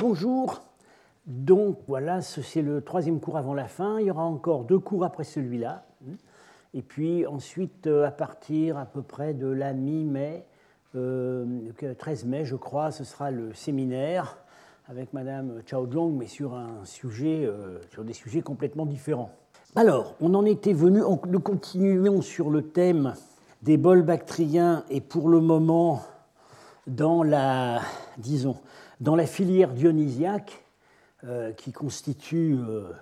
bonjour. Donc voilà, c'est le troisième cours avant la fin. Il y aura encore 2 cours après celui-là. Et puis ensuite, à partir à peu près de la mi-mai, 13 mai je crois, ce sera le séminaire avec Madame Chao Zhong, mais sur des sujets complètement différents. Alors, on en était venu, nous continuons sur le thème des bols bactriens et pour le moment, dans la filière dionysiaque, qui constitue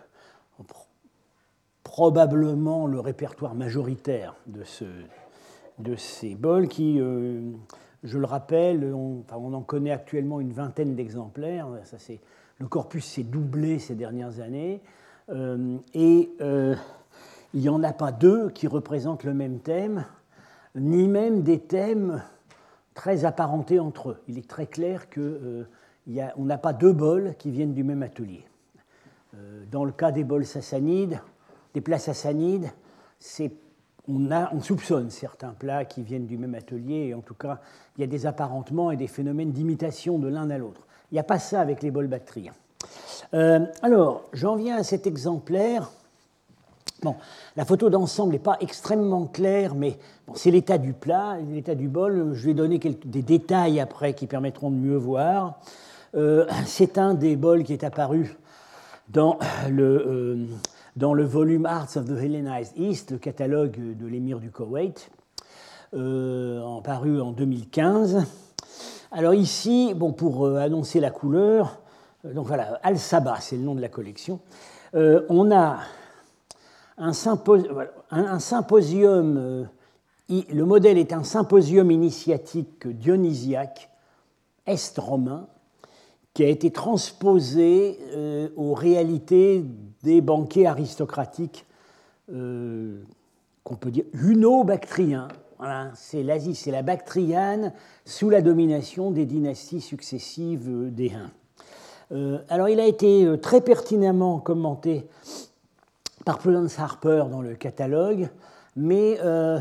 probablement le répertoire majoritaire de ces bols, qui, je le rappelle, on en connaît actuellement une vingtaine d'exemplaires. Le corpus s'est doublé ces dernières années, et il n'y en a pas 2 qui représentent le même thème, ni même des thèmes très apparentés entre eux. Il est très clair qu'on n'a pas 2 bols qui viennent du même atelier. Dans le cas des bols sassanides, des plats sassanides, on soupçonne certains plats qui viennent du même atelier, et en tout cas, il y a des apparentements et des phénomènes d'imitation de l'un à l'autre. Il n'y a pas ça avec les bols bactriens. Alors, j'en viens à cet exemplaire. Bon, la photo d'ensemble n'est pas extrêmement claire, mais bon, c'est l'état du plat, l'état du bol. Je vais donner des détails après qui permettront de mieux voir. C'est un des bols qui est apparu dans le volume Arts of the Hellenized East, le catalogue de l'émir du Koweït, paru en 2015. Alors ici, bon, pour annoncer la couleur, donc voilà, Al-Saba, c'est le nom de la collection. On a un symposium, le modèle est un symposium initiatique dionysiaque est-romain qui a été transposé aux réalités des banquets aristocratiques qu'on peut dire huno-bactriens. Voilà, c'est l'Asie, c'est la Bactriane sous la domination des dynasties successives des Huns. Alors il a été très pertinemment commenté par Prudence Harper dans le catalogue, mais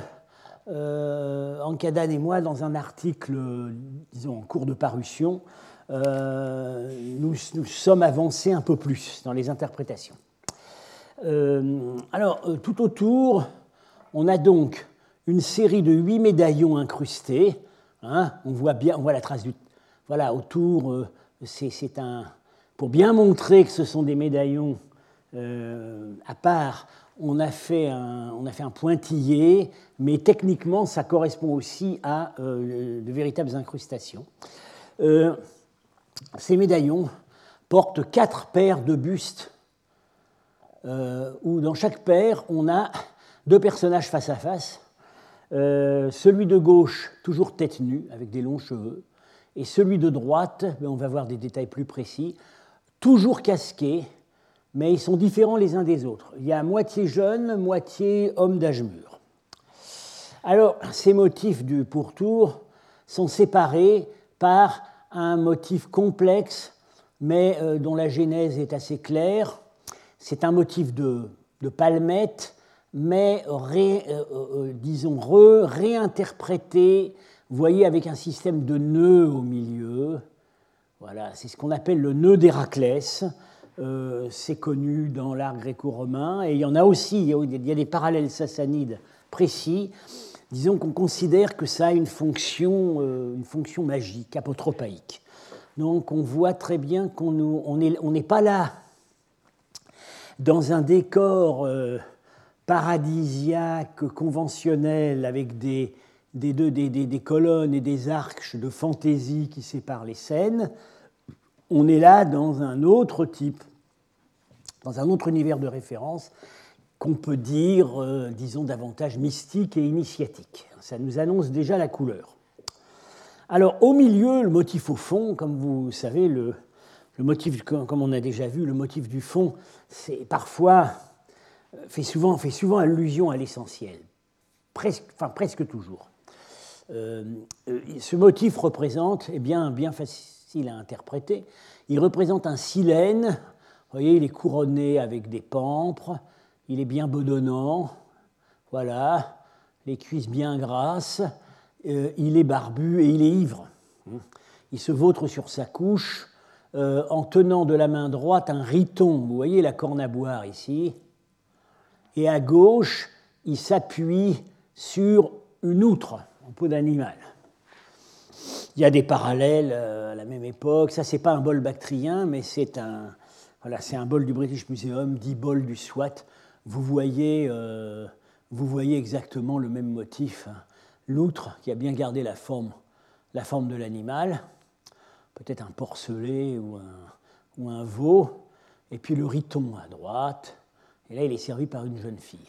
Ankadan et moi, dans un article, disons, en cours de parution, nous sommes avancés un peu plus dans les interprétations. Alors, tout autour, on a donc une série de 8 médaillons incrustés. Hein, on voit la trace du... Voilà, autour, c'est un... Pour bien montrer que ce sont des médaillons à part, on a fait un pointillé, mais techniquement, ça correspond aussi à de véritables incrustations. Ces médaillons portent 4 paires de bustes, où dans chaque paire, on a 2 personnages face à face. Celui de gauche, toujours tête nue, avec des longs cheveux, et celui de droite, on va voir des détails plus précis, toujours casqué, mais ils sont différents les uns des autres. Il y a moitié jeune, moitié homme d'âge mûr. Alors, ces motifs du pourtour sont séparés par un motif complexe, mais dont la genèse est assez claire. C'est un motif de palmette, mais réinterprété, vous voyez, avec un système de nœuds au milieu. Voilà, c'est ce qu'on appelle le nœud d'Héraclès. C'est connu dans l'art gréco-romain, et il y en a aussi, il y a des parallèles sassanides précis. Disons qu'on considère que ça a une fonction magique, apotropaïque. Donc on voit très bien qu'on n'est pas là dans un décor paradisiaque, conventionnel, avec des colonnes et des arches de fantaisie qui séparent les scènes. On est là dans un autre type, dans un autre univers de référence qu'on peut dire, disons, davantage mystique et initiatique. Ça nous annonce déjà la couleur. Alors, au milieu, le motif au fond, comme vous savez, le motif, comme on a déjà vu, le motif du fond, c'est parfois, fait souvent allusion à l'essentiel, presque toujours. Ce motif représente, bien facile à interpréter, il représente un silène. Vous voyez, il est couronné avec des pampres, il est bien bedonnant, voilà, les cuisses bien grasses, il est barbu et il est ivre. Il se vautre sur sa couche, en tenant de la main droite un riton, vous voyez la corne à boire ici, et à gauche, il s'appuie sur une outre en peau d'animal. Il y a des parallèles à la même époque. Ça, ce n'est pas un bol bactrien, mais c'est un bol du British Museum, dit bol du Swat. Vous voyez exactement le même motif. L'outre qui a bien gardé la forme de l'animal, peut-être un porcelet ou un veau, et puis le riton à droite. Et là, il est servi par une jeune fille.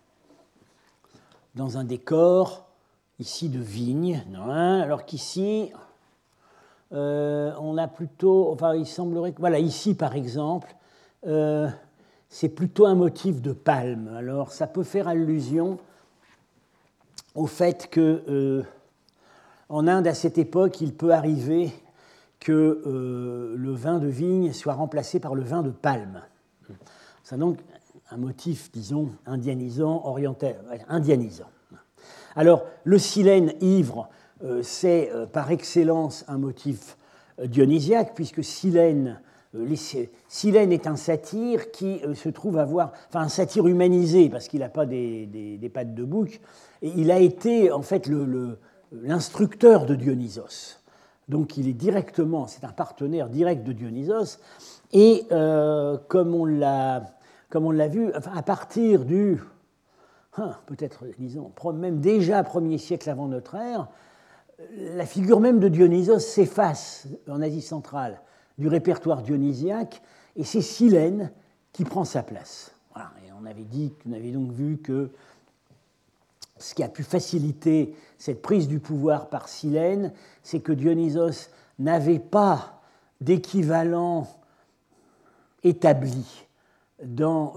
Dans un décor, ici, de vigne, alors qu'ici, on a plutôt... Enfin, il semblerait que... Voilà, ici, par exemple, c'est plutôt un motif de palme. Alors, ça peut faire allusion au fait que, en Inde, à cette époque, il peut arriver que le vin de vigne soit remplacé par le vin de palme. C'est donc un motif, disons, indianisant, oriental, indianisant. Alors, le silène ivre, c'est par excellence un motif dionysiaque, puisque Silène est un satyre qui se trouve avoir, enfin un satyre humanisé, parce qu'il n'a pas des pattes de bouc, et il a été en fait l'instructeur de Dionysos. Donc il est directement, c'est un partenaire direct de Dionysos, et comme on l'a vu, enfin, à partir du, peut-être, disons, même déjà 1er siècle avant notre ère, la figure même de Dionysos s'efface en Asie centrale du répertoire dionysiaque, et c'est Silène qui prend sa place. Voilà. Et on avait donc vu que ce qui a pu faciliter cette prise du pouvoir par Silène, c'est que Dionysos n'avait pas d'équivalent établi dans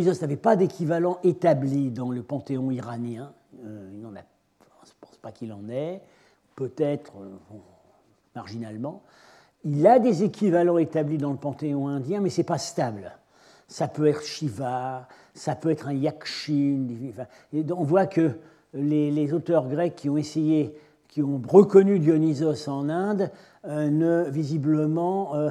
le panthéon iranien. Je ne pense pas qu'il en ait, peut-être marginalement. Il a des équivalents établis dans le panthéon indien, mais ce n'est pas stable. Ça peut être Shiva, ça peut être un Yakshin. Et on voit que les auteurs grecs qui ont reconnu Dionysos en Inde, visiblement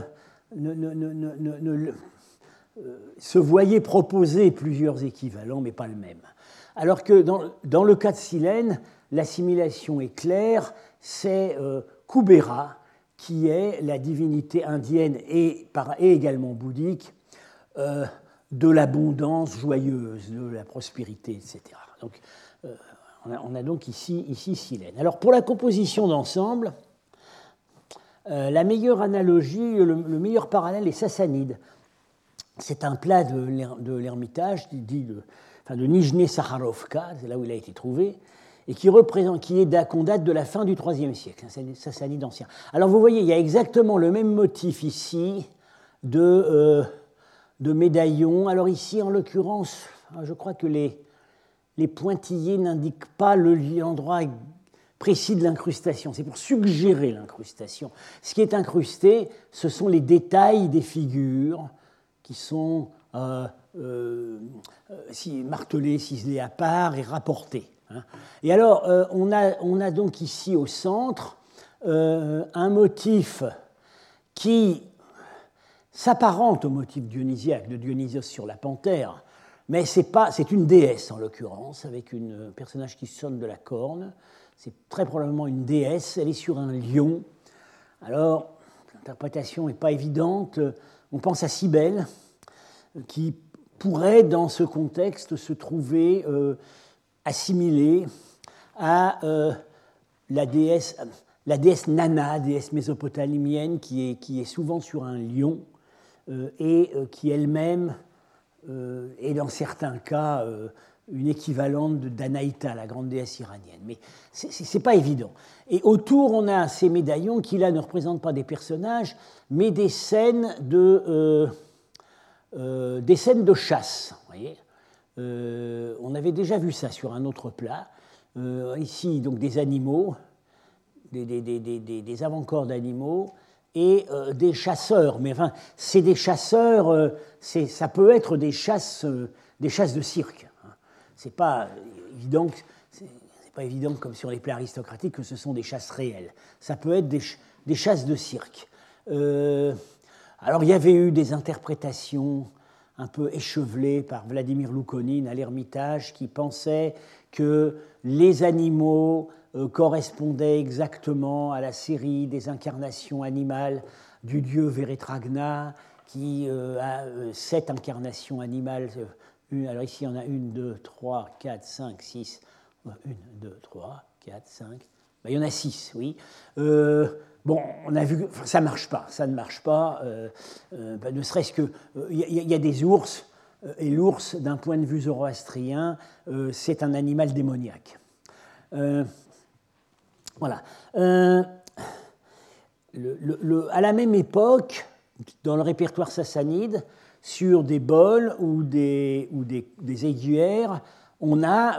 se voyaient proposer plusieurs équivalents, mais pas le même. Alors que dans le cas de Silène, l'assimilation est claire, c'est Kubera, qui est la divinité indienne et également bouddhique de l'abondance joyeuse, de la prospérité, etc. Donc, on a donc ici Silène. Alors, pour la composition d'ensemble, la meilleure analogie, le meilleur parallèle est Sassanide. C'est un plat de l'Ermitage, dit de Nijné Sakharovka, c'est là où il a été trouvé, et qu'on date de la fin du IIIe siècle, un Sassanide ancien. Alors vous voyez, il y a exactement le même motif ici de médaillon. Alors ici, en l'occurrence, je crois que les pointillés n'indiquent pas l'endroit précis de l'incrustation. C'est pour suggérer l'incrustation. Ce qui est incrusté, ce sont les détails des figures qui sont martelés, ciselés à part et rapportés. Et alors, on a donc ici au centre un motif qui s'apparente au motif dionysiaque de Dionysos sur la panthère, mais c'est une déesse en l'occurrence, avec un personnage qui sonne de la corne. C'est très probablement une déesse, elle est sur un lion. Alors, l'interprétation n'est pas évidente. On pense à Cybèle, qui pourrait, dans ce contexte, se trouver assimilée à la déesse Nana, déesse mésopotamienne, qui est souvent sur un lion et qui elle-même est, dans certains cas, une équivalente d'Anaïta, la grande déesse iranienne. Mais ce n'est pas évident. Et autour, on a ces médaillons qui, là, ne représentent pas des personnages, mais des scènes de chasse. Vous voyez, on avait déjà vu ça sur un autre plat. Ici, donc, des animaux, des avant-corps d'animaux et des chasseurs. Mais enfin, c'est des chasseurs, ça peut être des chasses de cirque. C'est pas évident comme sur les plats aristocratiques que ce sont des chasses réelles. Ça peut être des chasses de cirque. Alors, il y avait eu des interprétations un peu échevelées par Vladimir Loukonine à l'Ermitage, qui pensait que les animaux correspondaient exactement à la série des incarnations animales du dieu Veretragna, qui a 7 incarnations animales. Alors ici, on a 1, 2, 3, 4, 5, 6. 1, 2, 3, 4, 5. Ben, il y en a 6, oui. Bon, on a vu que ça ne marche pas. Ça ne marche pas. Ne serait-ce que. Il y a des ours, et l'ours, d'un point de vue zoroastrien, c'est un animal démoniaque. Voilà. À la même époque, dans le répertoire sassanide, sur des bols ou des aiguières, on a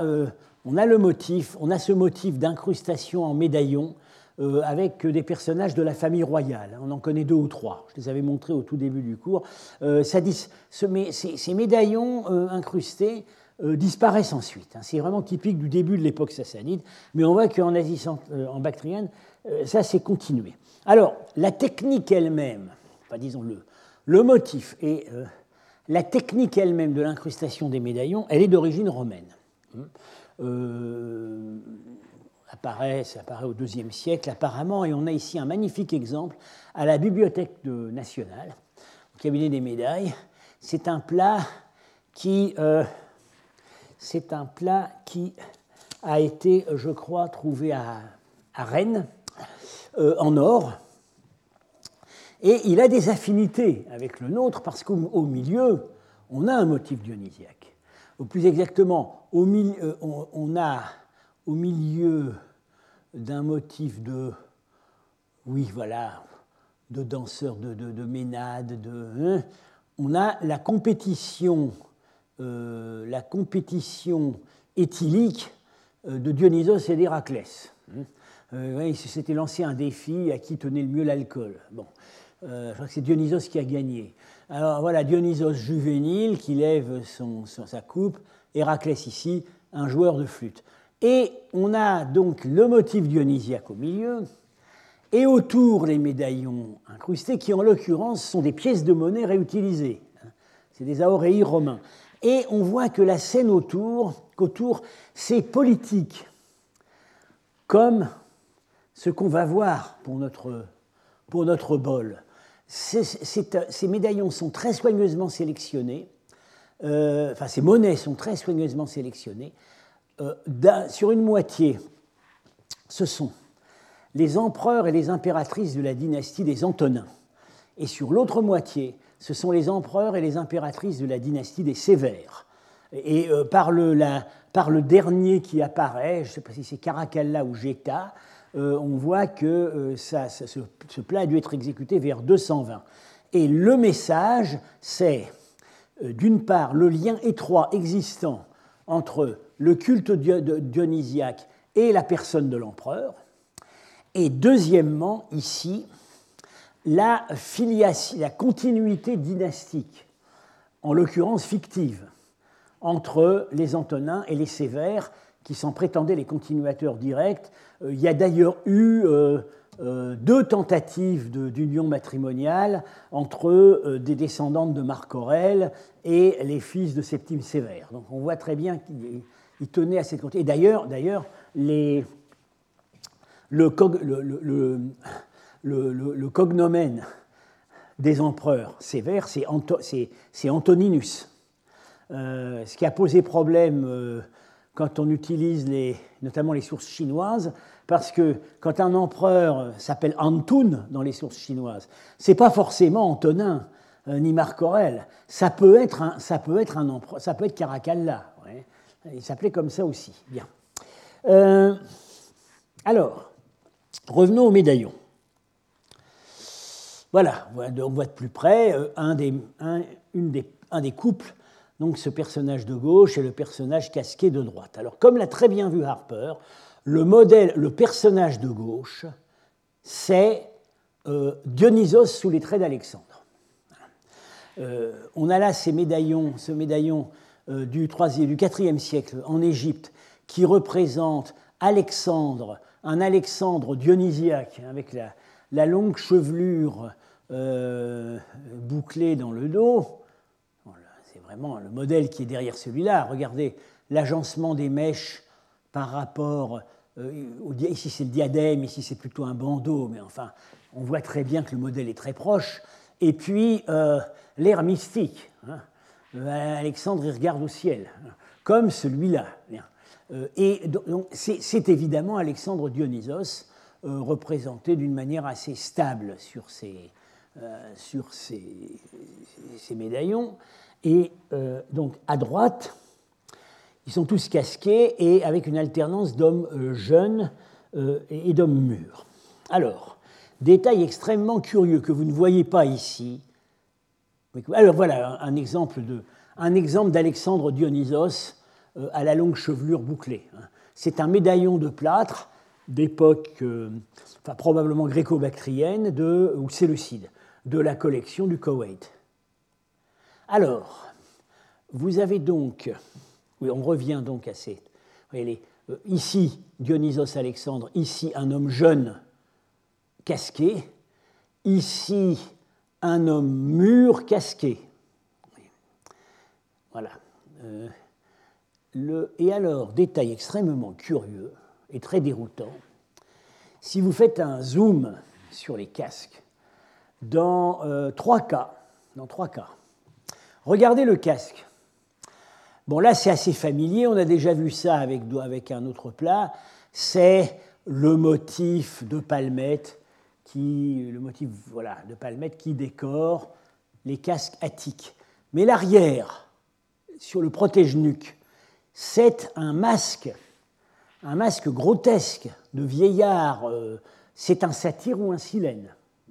ce motif d'incrustation en médaillon avec des personnages de la famille royale. On en connaît 2 ou 3. Je les avais montrés au tout début du cours. Ces médaillons incrustés disparaissent ensuite. C'est vraiment typique du début de l'époque sassanide, mais on voit qu'en Asie en bactrienne, ça s'est continué. Alors, la technique elle-même, enfin, disons le motif et la technique elle-même de l'incrustation des médaillons, elle est d'origine romaine. Ça apparaît au IIe siècle apparemment, et on a ici un magnifique exemple à la Bibliothèque nationale, au cabinet des médailles. C'est un plat qui a été, je crois, trouvé à Rennes, en or, et il a des affinités avec le nôtre parce qu'au milieu, on a un motif dionysiaque. Ou plus exactement, on a au milieu d'un motif de danseurs, de ménades, on a la compétition éthylique de Dionysos et d'Héraclès. Il s'était lancé un défi à qui tenait le mieux l'alcool. Bon, je crois que c'est Dionysos qui a gagné. Alors voilà, Dionysos juvénile qui lève sa coupe, Héraclès ici, un joueur de flûte. Et on a donc le motif dionysiaque au milieu, et autour les médaillons incrustés, qui en l'occurrence sont des pièces de monnaie réutilisées. C'est des aoréis romains. Et on voit que la scène qu'autour, c'est politique, comme ce qu'on va voir pour notre bol. Ces médaillons sont très soigneusement sélectionnés, ces monnaies sont très soigneusement sélectionnées. Sur une moitié, ce sont les empereurs et les impératrices de la dynastie des Antonins. Et sur l'autre moitié, ce sont les empereurs et les impératrices de la dynastie des Sévères. Et par le dernier qui apparaît, je ne sais pas si c'est Caracalla ou Geta, on voit que ce plat a dû être exécuté vers 220. Et le message, c'est d'une part le lien étroit existant entre le culte dionysiaque et la personne de l'empereur, et deuxièmement, ici, la continuité dynastique, en l'occurrence fictive, entre les Antonins et les Sévères, qui s'en prétendaient les continuateurs directs. Il y a d'ailleurs eu 2 tentatives d'union matrimoniale entre des descendantes de Marc Aurèle et les fils de Septime Sévère. Donc on voit très bien qu'il tenait à cette continuité. Et d'ailleurs, le cognomène des empereurs sévères, c'est Antoninus. Ce qui a posé problème quand on utilise notamment les sources chinoises, parce que quand un empereur s'appelle Antun dans les sources chinoises, ce n'est pas forcément Antonin ni Marc Aurèle. Ça peut être un empereur, ça peut être Caracalla. Ouais. Il s'appelait comme ça aussi. Bien. Alors, revenons au médaillon. Voilà, on voit de plus près un des couples. Donc ce personnage de gauche et le personnage casqué de droite. Alors comme l'a très bien vu Harper, le personnage de gauche, c'est Dionysos sous les traits d'Alexandre. On a là ce médaillon du IVe siècle en Égypte qui représente Alexandre, un Alexandre dionysiaque avec la longue chevelure bouclée dans le dos. Voilà, c'est vraiment le modèle qui est derrière celui-là. Regardez l'agencement des mèches par rapport... ici c'est le diadème, ici c'est plutôt un bandeau, mais enfin, on voit très bien que le modèle est très proche. Et puis, l'air mystique. Hein. Alexandre, il regarde au ciel, comme celui-là. Et donc, c'est évidemment Alexandre Dionysos, représenté d'une manière assez stable sur ces médaillons. Et donc, à droite, ils sont tous casqués et avec une alternance d'hommes jeunes et d'hommes mûrs. Alors, détail extrêmement curieux que vous ne voyez pas ici. Alors voilà un exemple d'Alexandre Dionysos à la longue chevelure bouclée. C'est un médaillon de plâtre d'époque probablement gréco-bactrienne ou séleucide, de la collection du Koweït. Alors, vous avez donc... Oui, on revient donc à ces... Voyez, ici, Dionysos Alexandre, ici, un homme jeune casqué, ici, un homme mûr casqué. Voilà. Et alors, détail extrêmement curieux et très déroutant, si vous faites un zoom sur les casques, dans trois cas, regardez le casque. Bon, là, c'est assez familier, on a déjà vu ça avec un autre plat, c'est le motif de palmette qui décore les casques attiques. Mais l'arrière, sur le protège-nuque, c'est un masque grotesque de vieillard. C'est un satyre ou un silène.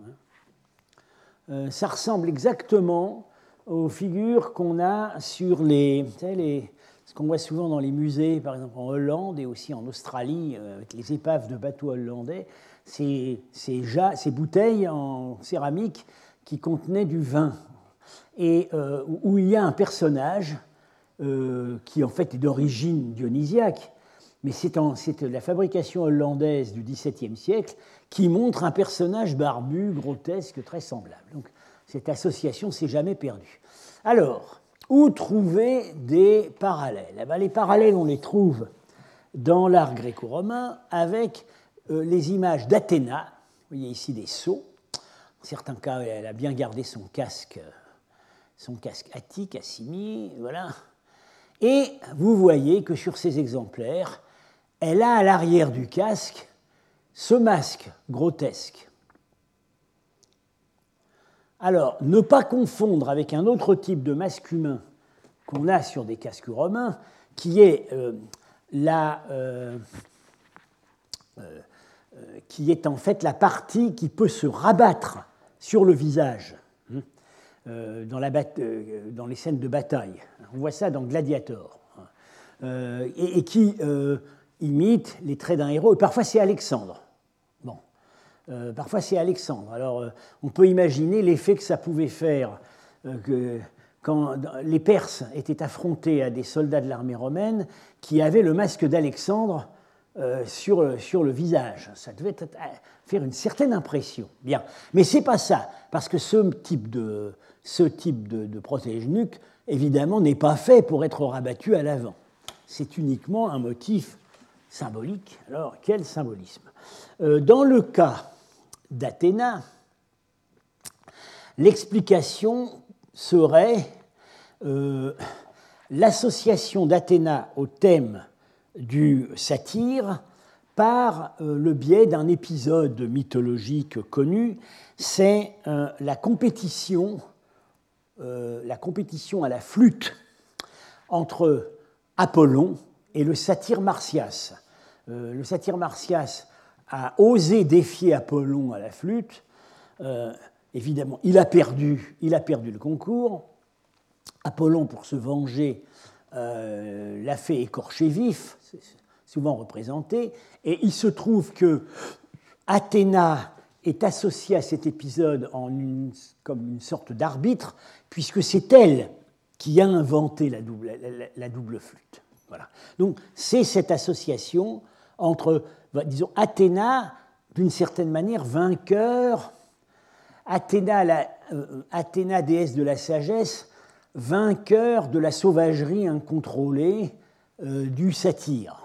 Ça ressemble exactement aux figures qu'on a sur ce qu'on voit souvent dans les musées, par exemple en Hollande et aussi en Australie, avec les épaves de bateaux hollandais, ces bouteilles en céramique qui contenaient du vin, et où il y a un personnage qui en fait est d'origine dionysiaque, mais c'est la fabrication hollandaise du XVIIe siècle qui montre un personnage barbu, grotesque, très semblable. Donc cette association ne s'est jamais perdue. Alors, où trouver des parallèles ? Eh bien, les parallèles, on les trouve dans l'art gréco-romain avec les images d'Athéna. Vous voyez ici des sceaux. En certains cas, elle a bien gardé son casque attique, assigné, voilà. Et vous voyez que sur ces exemplaires, elle a à l'arrière du casque ce masque grotesque. Alors, ne pas confondre avec un autre type de masque humain qu'on a sur des casques romains, qui est en fait la partie qui peut se rabattre sur le visage dans les scènes de bataille. On voit ça dans Gladiator. Et qui imite les traits d'un héros. Et parfois, c'est Alexandre. Bon. Parfois, c'est Alexandre. Alors, on peut imaginer l'effet que ça pouvait faire quand les Perses étaient affrontés à des soldats de l'armée romaine qui avaient le masque d'Alexandre sur le visage. Ça devait faire une certaine impression. Bien. Mais ce n'est pas ça, parce que ce type de protège-nuque, évidemment, n'est pas fait pour être rabattu à l'avant. C'est uniquement un motif symbolique. Alors, quel symbolisme ? Dans le cas d'Athéna, l'explication serait l'association d'Athéna au thème du satyre par le biais d'un épisode mythologique connu, c'est la compétition à la flûte entre Apollon et le satyre Marsyas. Le satyre Marsyas a osé défier Apollon à la flûte. Évidemment, il a perdu le concours. Apollon, pour se venger, l'a fait écorcher vif, c'est souvent représenté, et il se trouve que Athéna est associée à cet épisode comme une sorte d'arbitre, puisque c'est elle qui a inventé la double flûte. Voilà. Donc c'est cette association entre, disons, Athéna, d'une certaine manière, vainqueur, Athéna, déesse de la sagesse, vainqueur de la sauvagerie incontrôlée du satyre.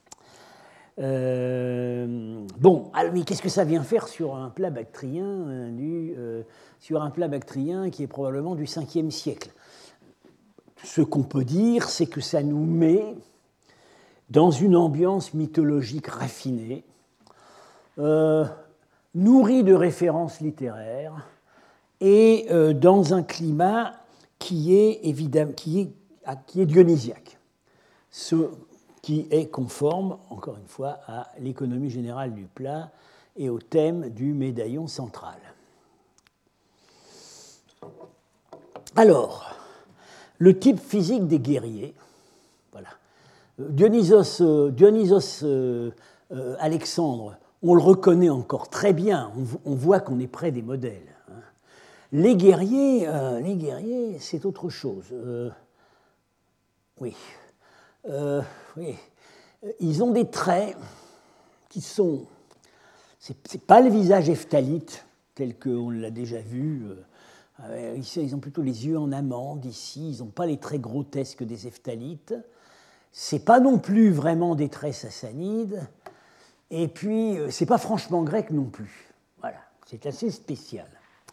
Bon, mais qu'est-ce que ça vient faire sur un plat bactrien qui est probablement du 5e siècle? Ce qu'on peut dire, c'est que ça nous met dans une ambiance mythologique raffinée, nourrie de références littéraires et dans un climat qui est dionysiaque, ce qui est conforme, encore une fois, à l'économie générale du plat et au thème du médaillon central. Alors, le type physique des guerriers, voilà. Dionysos Alexandre, on le reconnaît encore très bien, on voit qu'on est près des modèles. Les guerriers, c'est autre chose. Oui. Ils ont des traits qui sont... C'est pas le visage ephtalite, tel qu'on l'a déjà vu. Ici, ils ont plutôt les yeux en amande. Ici, ils n'ont pas les traits grotesques des ephthalites. C'est pas non plus vraiment des traits sassanides. Et puis, c'est pas franchement grec non plus. Voilà, c'est assez spécial.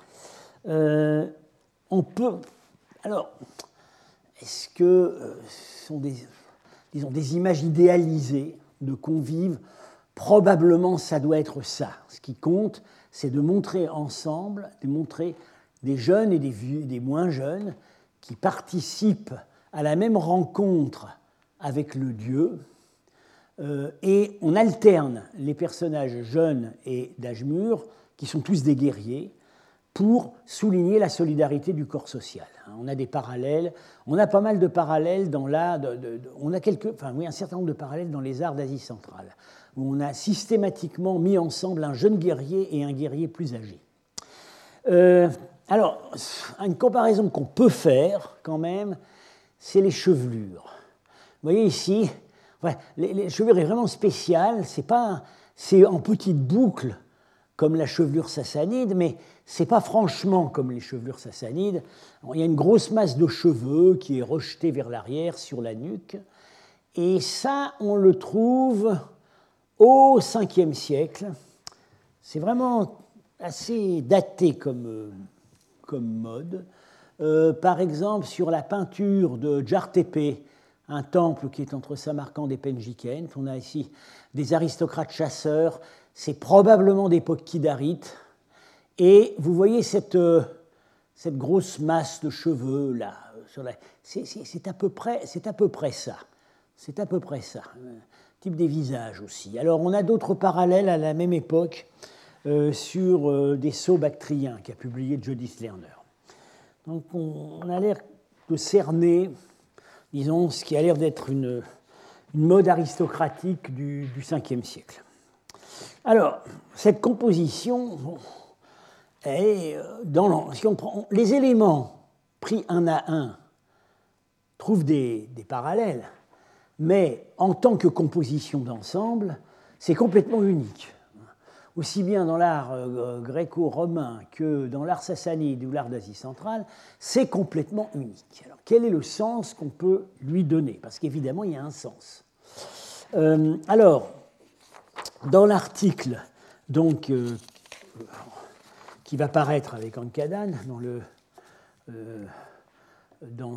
On peut... Alors, est-ce que ce sont des images idéalisées de convives? Probablement, ça doit être ça. Ce qui compte, c'est de montrer ensemble, de montrer des jeunes et des moins jeunes qui participent à la même rencontre avec le Dieu. Et on alterne les personnages jeunes et d'âge mûr, qui sont tous des guerriers, pour souligner la solidarité du corps social. On a des parallèles, on a pas mal de parallèles dans l'art, on a un certain nombre de parallèles dans les arts d'Asie centrale, où on a systématiquement mis ensemble un jeune guerrier et un guerrier plus âgé. Alors, une comparaison qu'on peut faire quand même, c'est les chevelures. Vous voyez ici, les chevelures est vraiment spéciale, c'est en petites boucles comme la chevelure sassanide, mais ce n'est pas franchement comme les chevelures sassanides. Il y a une grosse masse de cheveux qui est rejetée vers l'arrière sur la nuque, et ça, on le trouve au 5e siècle. C'est vraiment assez daté comme mode. Par exemple, sur la peinture de Djartepe, un temple qui est entre Samarcande et Penjikent, on a ici des aristocrates chasseurs. C'est probablement d'époque kidarite. Et vous voyez cette grosse masse de cheveux là. C'est à peu près ça. C'est à peu près ça. Type des visages aussi. Alors on a d'autres parallèles à la même époque sur des sceaux bactriens qu'a publié Judith Lerner. Donc on a l'air de cerner, disons, ce qui a l'air d'être une mode aristocratique du 5e siècle. Alors, cette composition est si on prend les éléments pris un à un trouvent des parallèles, mais en tant que composition d'ensemble, c'est complètement unique. Aussi bien dans l'art gréco-romain que dans l'art sassanide ou l'art d'Asie centrale, c'est complètement unique. Alors, quel est le sens qu'on peut lui donner? Parce qu'évidemment, il y a un sens. Alors, dans l'article donc, qui va paraître avec Ankadan dans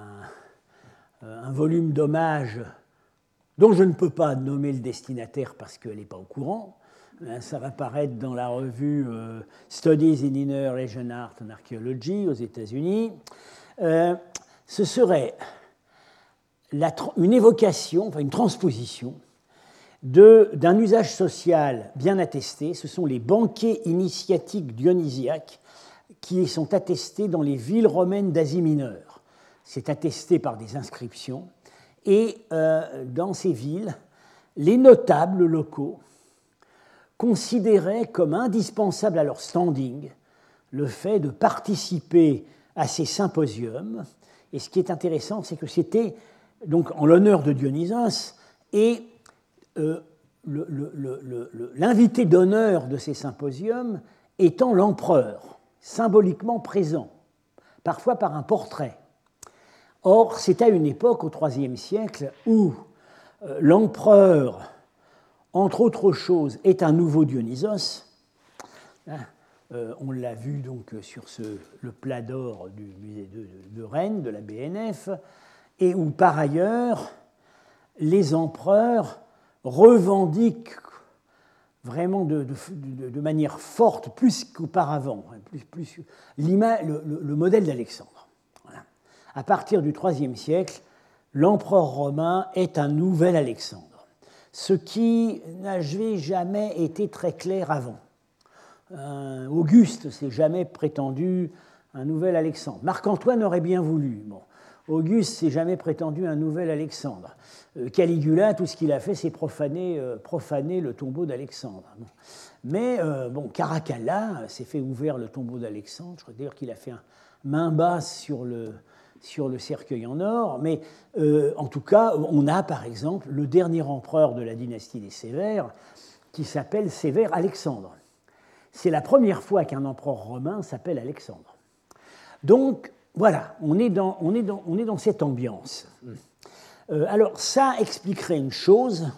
un volume d'hommage dont je ne peux pas nommer le destinataire parce qu'elle n'est pas au courant, ça va paraître dans la revue Studies in Inner Asian Art and Archaeology aux États-Unis. Ce serait une évocation, enfin une transposition d'un usage social bien attesté. Ce sont les banquets initiatiques dionysiaques qui sont attestés dans les villes romaines d'Asie mineure. C'est attesté par des inscriptions. Et dans ces villes, les notables locaux considéraient comme indispensable à leur standing le fait de participer à ces symposiums. Et ce qui est intéressant, c'est que c'était donc en l'honneur de Dionysos et l'invité d'honneur de ces symposiums étant l'empereur. symboliquement présent, parfois par un portrait. Or, c'est à une époque, au IIIe siècle, où l'empereur, entre autres choses, est un nouveau Dionysos. On l'a vu donc sur le plat d'or du musée de Rennes, de la BNF, et où par ailleurs les empereurs revendiquent vraiment de manière forte, plus qu'auparavant, le modèle d'Alexandre. Voilà. À partir du IIIe siècle, l'empereur romain est un nouvel Alexandre, ce qui n'avait jamais été très clair avant. Auguste s'est jamais prétendu un nouvel Alexandre. Marc-Antoine aurait bien voulu. Bon. Auguste s'est jamais prétendu un nouvel Alexandre. Caligula, tout ce qu'il a fait, c'est profaner le tombeau d'Alexandre. Bon. Mais Caracalla s'est fait ouvrir le tombeau d'Alexandre. Je crois d'ailleurs qu'il a fait main basse sur le cercueil en or. Mais en tout cas, on a par exemple le dernier empereur de la dynastie des Sévères qui s'appelle Sévère Alexandre. C'est la première fois qu'un empereur romain s'appelle Alexandre. Donc, voilà, on est dans cette ambiance. Alors, ça expliquerait une chose,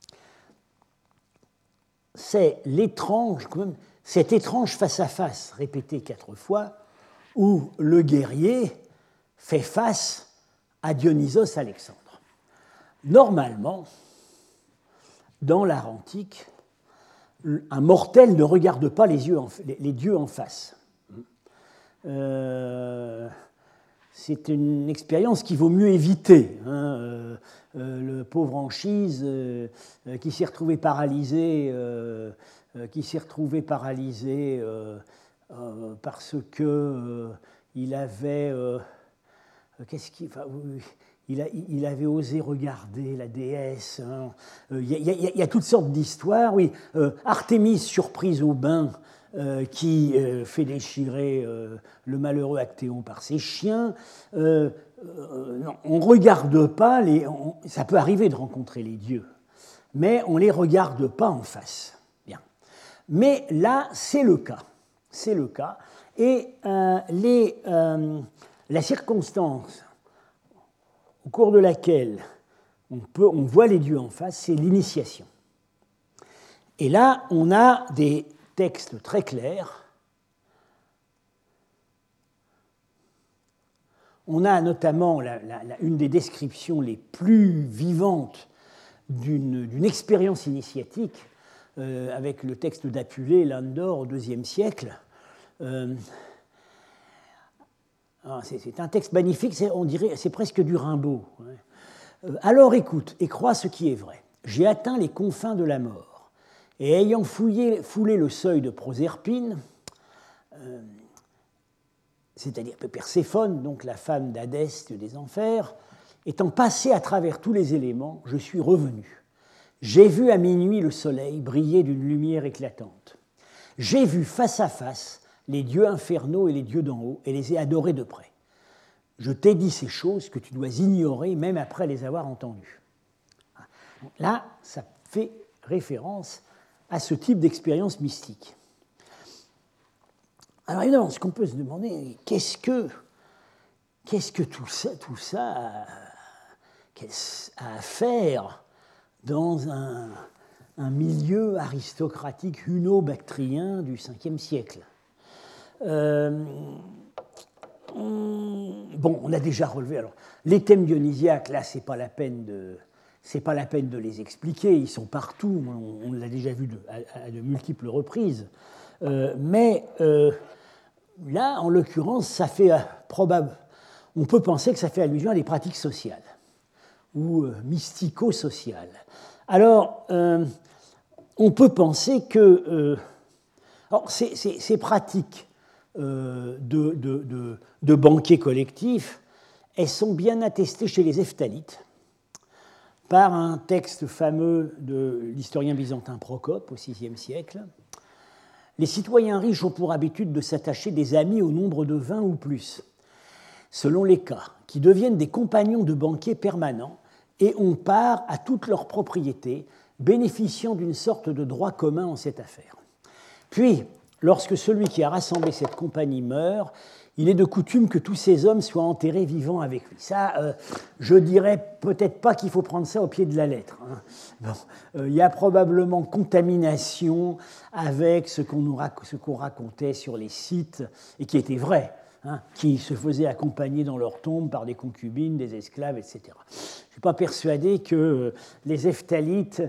c'est cet étrange face-à-face répété 4 fois, où le guerrier fait face à Dionysos Alexandre. Normalement, dans l'art antique, un mortel ne regarde pas les dieux en face. C'est une expérience qu'il vaut mieux éviter. Le pauvre Anchise qui s'est retrouvé paralysé, parce que il avait il avait osé regarder la déesse. Il y a toutes sortes d'histoires. Oui, Artémis surprise au bain, qui fait déchirer le malheureux Actéon par ses chiens. On ne regarde pas ça peut arriver de rencontrer les dieux, mais on ne les regarde pas en face. Bien. Mais là, c'est le cas. C'est le cas. Et la circonstance au cours de laquelle on voit les dieux en face, c'est l'initiation. Et là, on a des textes très clairs. On a notamment une des descriptions les plus vivantes d'une expérience initiatique, avec le texte d'Apulée, Landor, au IIe siècle. C'est un texte magnifique, on dirait, c'est presque du Rimbaud. Alors écoute et crois ce qui est vrai. J'ai atteint les confins de la mort, et ayant foulé le seuil de Proserpine, c'est-à-dire Perséphone, donc la femme d'Hadès, dieu des enfers, étant passé à travers tous les éléments, je suis revenu. J'ai vu à minuit le soleil briller d'une lumière éclatante. J'ai vu face à face les dieux infernaux et les dieux d'en haut, et les ai adorés de près. Je t'ai dit ces choses que tu dois ignorer même après les avoir entendues. Là, ça fait référence à ce type d'expérience mystique. Alors évidemment, ce qu'on peut se demander, qu'est-ce que tout ça a à faire dans un milieu aristocratique huno-bactrien du Ve siècle? On a déjà relevé. Alors, les thèmes dionysiaques, là, c'est pas la peine de les expliquer. Ils sont partout. On l'a déjà vu à de multiples reprises. Mais là, en l'occurrence, ça fait probable. On peut penser que ça fait allusion à des pratiques sociales ou mystico-sociales. Alors, on peut penser que ces pratiques de banquets collectifs, elles sont bien attestées chez les Hephthalites par un texte fameux de l'historien byzantin Procope au VIe siècle. Les citoyens riches ont pour habitude de s'attacher des amis au nombre de 20 ou plus, selon les cas, qui deviennent des compagnons de banquet permanents et ont part à toutes leurs propriétés, bénéficiant d'une sorte de droit commun en cette affaire. Puis, lorsque celui qui a rassemblé cette compagnie meurt, il est de coutume que tous ces hommes soient enterrés vivants avec lui. Ça, je dirais peut-être pas qu'il faut prendre ça au pied de la lettre. Hein. Bon, il y a probablement contamination avec ce qu'on racontait sur les sites, et qui était vrai, hein, qui se faisaient accompagner dans leur tombe par des concubines, des esclaves, etc. Je ne suis pas persuadé que les Hephthalites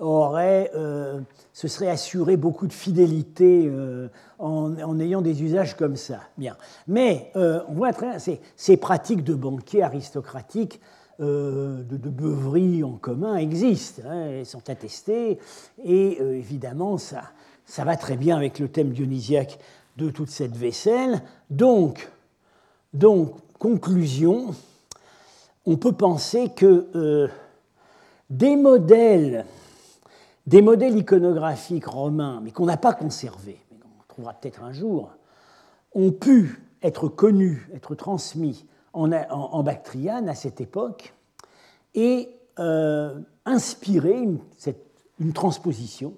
se seraient assurés beaucoup de fidélité en ayant des usages comme ça. Bien. Mais on voit très bien, ces pratiques de banquets aristocratiques, de beuverie en commun existent, hein, elles sont attestées, et évidemment, ça va très bien avec le thème dionysiaque de toute cette vaisselle. Donc conclusion, on peut penser que des modèles iconographiques romains, mais qu'on n'a pas conservés, mais qu'on trouvera peut-être un jour, ont pu être connus, être transmis en Bactriane à cette époque et inspirer une transposition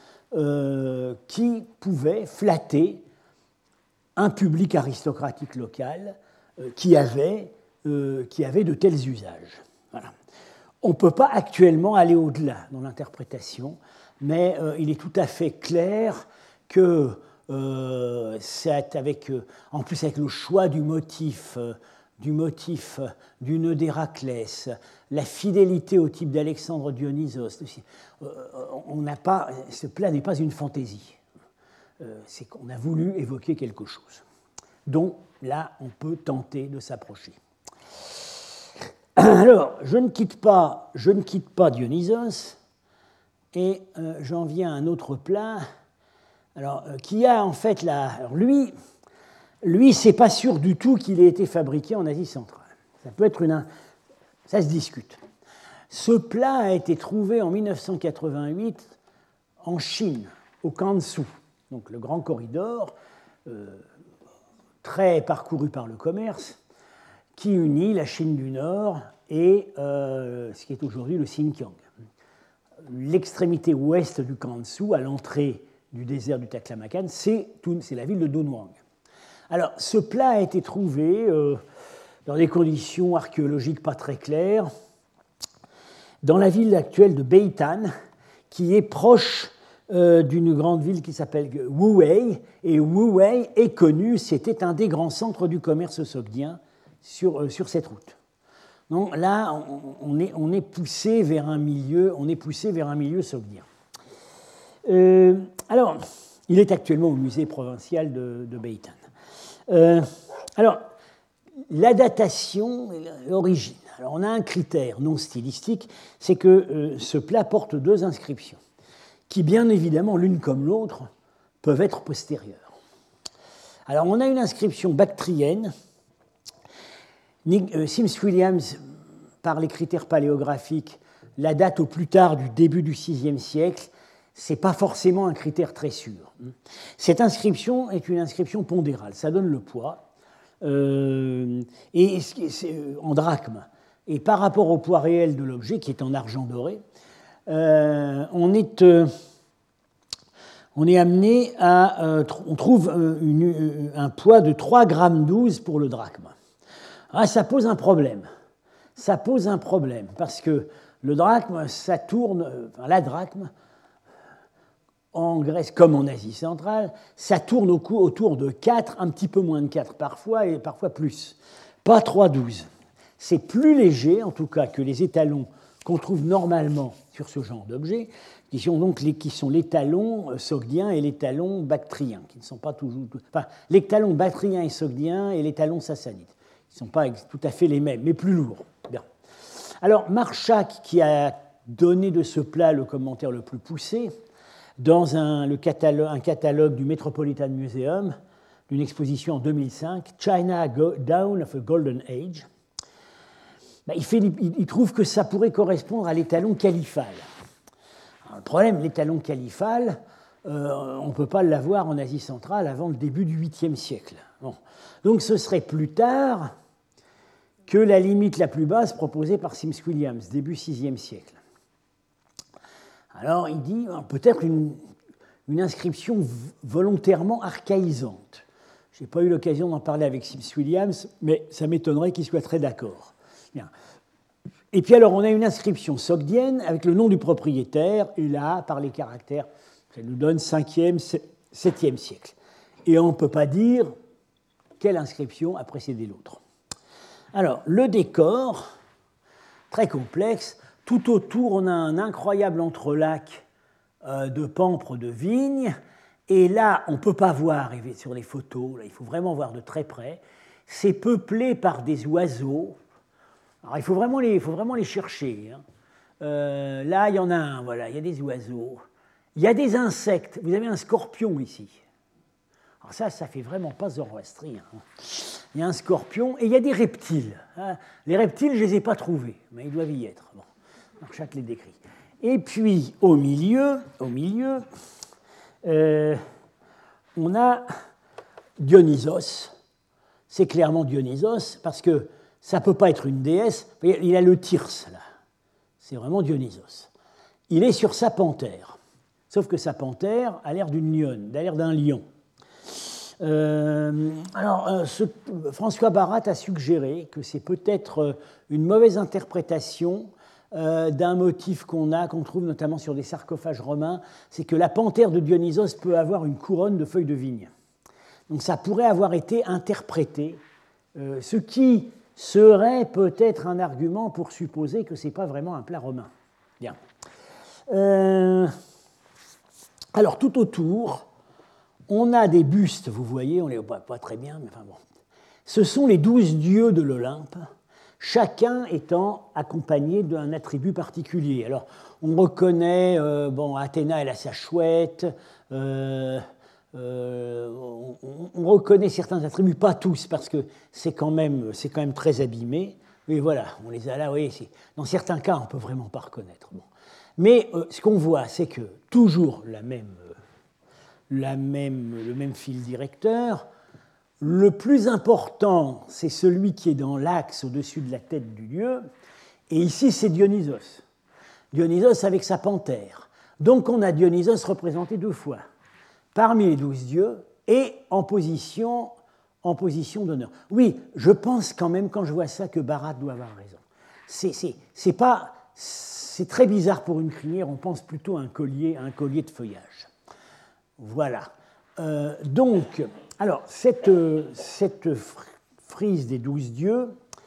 qui pouvait flatter un public aristocratique local qui avait de tels usages. Voilà. On ne peut pas actuellement aller au-delà dans l'interprétation, mais il est tout à fait clair que c'est en plus avec le choix du motif du nœud d'Héraclès, la fidélité au type d'Alexandre Dionysos, ce plat n'est pas une fantaisie. C'est qu'on a voulu évoquer quelque chose, dont là on peut tenter de s'approcher. Alors, je ne quitte pas Dionysos, et j'en viens à un autre plat, alors, qui a en fait alors lui, c'est pas sûr du tout qu'il ait été fabriqué en Asie centrale. Ça peut être ça se discute. Ce plat a été trouvé en 1988 en Chine, au Kansu, donc le grand corridor, très parcouru par le commerce, qui unit la Chine du Nord et ce qui est aujourd'hui le Xinjiang. L'extrémité ouest du Kansu, à l'entrée du désert du Taklamakan, c'est la ville de Dunhuang. Alors, ce plat a été trouvé dans des conditions archéologiques pas très claires, dans la ville actuelle de Beitan, qui est proche d'une grande ville qui s'appelle Wuwei, et Wuwei est connu, c'était un des grands centres du commerce sogdien sur cette route. Donc là, on est poussé vers un milieu sogdien. Alors, il est actuellement au musée provincial de Beitan. Alors, la datation et l'origine. Alors, on a un critère non stylistique, c'est que ce plat porte deux inscriptions, qui bien évidemment, l'une comme l'autre, peuvent être postérieures. Alors, on a une inscription bactrienne. Sims Williams, par les critères paléographiques, la date au plus tard du début du VIe siècle. Ce n'est pas forcément un critère très sûr. Cette inscription est une inscription pondérale, ça donne le poids, et en drachmes. Et par rapport au poids réel de l'objet, qui est en argent doré, on trouve un poids de 3,12 g pour le drachme. Ah, ça pose un problème. Parce que le drachme, la drachme, en Grèce comme en Asie centrale, ça tourne autour de 4, un petit peu moins de 4 parfois, et parfois plus. Pas 3,12. C'est plus léger, en tout cas, que les étalons qu'on trouve normalement sur ce genre d'objets, qui sont l'étalon sogdien et l'étalon bactrien, qui ne sont pas toujours... Enfin, l'étalon bactrien et sogdien et l'étalon sassanide. Ils ne sont pas tout à fait les mêmes, mais plus lourds. Bien. Alors, Marchak, qui a donné de ce plat le commentaire le plus poussé, dans un catalogue du Metropolitan Museum, d'une exposition en 2005, China Dawn of a Golden Age, il trouve que ça pourrait correspondre à l'étalon califal. Alors, le problème, l'étalon califal, on ne peut pas l'avoir en Asie centrale avant le début du 8e siècle. Bon. Donc ce serait plus tard que la limite la plus basse proposée par Sims Williams, début 6e siècle. Alors il dit peut-être une une inscription volontairement archaïsante. Je n'ai pas eu l'occasion d'en parler avec Sims Williams, mais ça m'étonnerait qu'il soit très d'accord. Bien. Et puis alors, on a une inscription sogdienne avec le nom du propriétaire, et là, par les caractères, ça nous donne 5e, 7e siècle. Et on ne peut pas dire quelle inscription a précédé l'autre. Alors, le décor, très complexe. Tout autour, on a un incroyable entrelac de pampres de vignes. Et là, on ne peut pas voir sur les photos, là, il faut vraiment voir de très près. C'est peuplé par des oiseaux. Alors, il faut vraiment les chercher. Hein. Là, il y en a un, voilà, il y a des oiseaux. Il y a des insectes. Vous avez un scorpion ici. Alors ça fait vraiment pas zoroastrien. Hein. Il y a un scorpion et il y a des reptiles. Hein. Les reptiles, je ne les ai pas trouvés, mais ils doivent y être. Bon. Alors, chaque les décrit. Et puis, au milieu, on a Dionysos. C'est clairement Dionysos, parce que ça ne peut pas être une déesse. Il a le thyrse, là. C'est vraiment Dionysos. Il est sur sa panthère. Sauf que sa panthère a l'air d'une lionne, a l'air d'un lion. François Barat a suggéré que c'est peut-être une mauvaise interprétation d'un motif qu'on trouve notamment sur des sarcophages romains, c'est que la panthère de Dionysos peut avoir une couronne de feuilles de vigne. Donc ça pourrait avoir été interprété, ce qui serait peut-être un argument pour supposer que ce n'est pas vraiment un plat romain. Bien. Alors tout autour, on a des bustes, vous voyez, on ne les voit pas très bien, mais enfin bon. Ce sont les 12 dieux de l'Olympe, chacun étant accompagné d'un attribut particulier. Alors, on reconnaît, Athéna, elle a sa chouette, on reconnaît certains attributs, pas tous, parce que c'est quand même très abîmé. Et voilà, on les a là, oui, dans certains cas, on ne peut vraiment pas reconnaître. Bon. Mais ce qu'on voit, c'est que toujours le même fil directeur. Le plus important, c'est celui qui est dans l'axe au-dessus de la tête du dieu. Et ici, c'est Dionysos. Dionysos avec sa panthère. Donc, on a Dionysos représenté 2 fois, parmi les 12 dieux et en position d'honneur. Oui, je pense quand même, quand je vois ça, que Barat doit avoir raison. C'est très bizarre pour une crinière, on pense plutôt à un collier de feuillage. Voilà. Donc, alors, cette frise des 12 dieux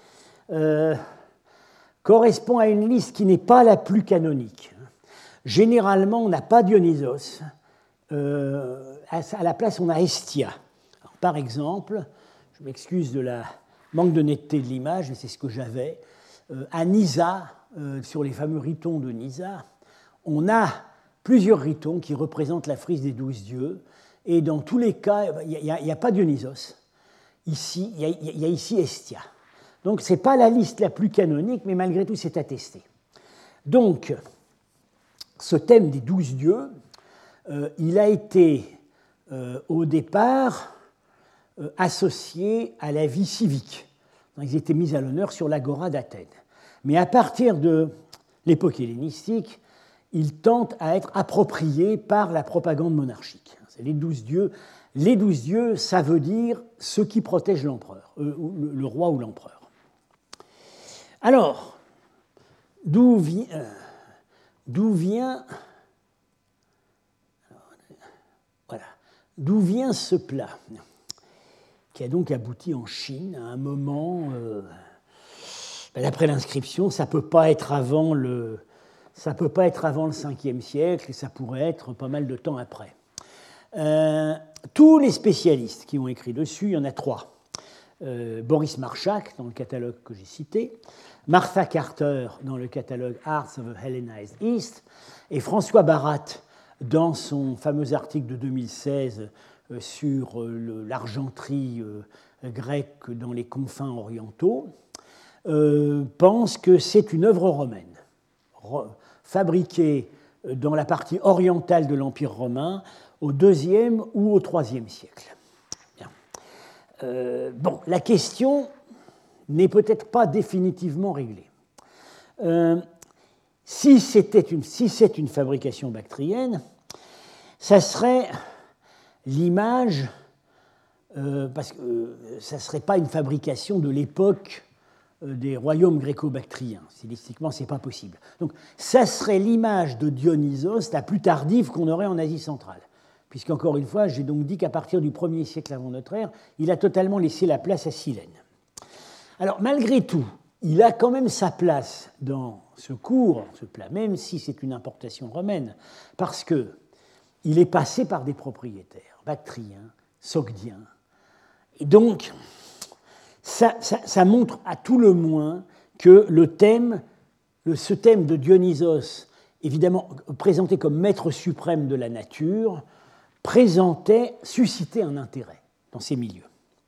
correspond à une liste qui n'est pas la plus canonique. Généralement, on n'a pas Dionysos. À la place, on a Hestia. Alors, par exemple, je m'excuse de la manque de netteté de l'image, mais c'est ce que j'avais. À Nysa, sur les fameux ritons de Nysa, on a plusieurs ritons qui représentent la frise des 12 dieux. Et dans tous les cas, il n'y a pas Dionysos. Ici, il y a ici Hestia. Donc, ce n'est pas la liste la plus canonique, mais malgré tout, c'est attesté. Donc, ce thème des 12 dieux, il a été, au départ, associé à la vie civique. Ils étaient mis à l'honneur sur l'agora d'Athènes. Mais à partir de l'époque hellénistique, ils tentent à être appropriés par la propagande monarchique. C'est les 12 dieux. Les 12 dieux, ça veut dire ceux qui protègent l'empereur, le roi ou l'empereur. Alors, d'où vient ce plat qui a donc abouti en Chine à un moment, d'après l'inscription, ça ne peut pas être avant le 5e siècle, et ça pourrait être pas mal de temps après. Tous les spécialistes qui ont écrit dessus, il y en a 3. Boris Marchak, dans le catalogue que j'ai cité, Martha Carter, dans le catalogue Arts of a Hellenized East, et François Barat, dans son fameux article de 2016 sur l'argenterie grecque dans les confins orientaux, pense que c'est une œuvre romaine, fabriquée dans la partie orientale de l'Empire romain au IIe ou au IIIe siècle. La question n'est peut-être pas définitivement réglée. Si c'est une fabrication bactrienne, ça serait l'image, parce que ça ne serait pas une fabrication de l'époque des royaumes gréco-bactriens. Stylistiquement, ce n'est pas possible. Donc, ça serait l'image de Dionysos la plus tardive qu'on aurait en Asie centrale. Puisqu'encore une fois, j'ai donc dit qu'à partir du 1er siècle avant notre ère, il a totalement laissé la place à Silène. Alors, malgré tout, il a quand même sa place dans ce cours, ce plat, même si c'est une importation romaine, parce qu'il est passé par des propriétaires, bactriens, sogdiens. Et donc, ça montre à tout le moins que ce thème de Dionysos, évidemment présenté comme maître suprême de la nature, suscitait un intérêt dans ces milieux.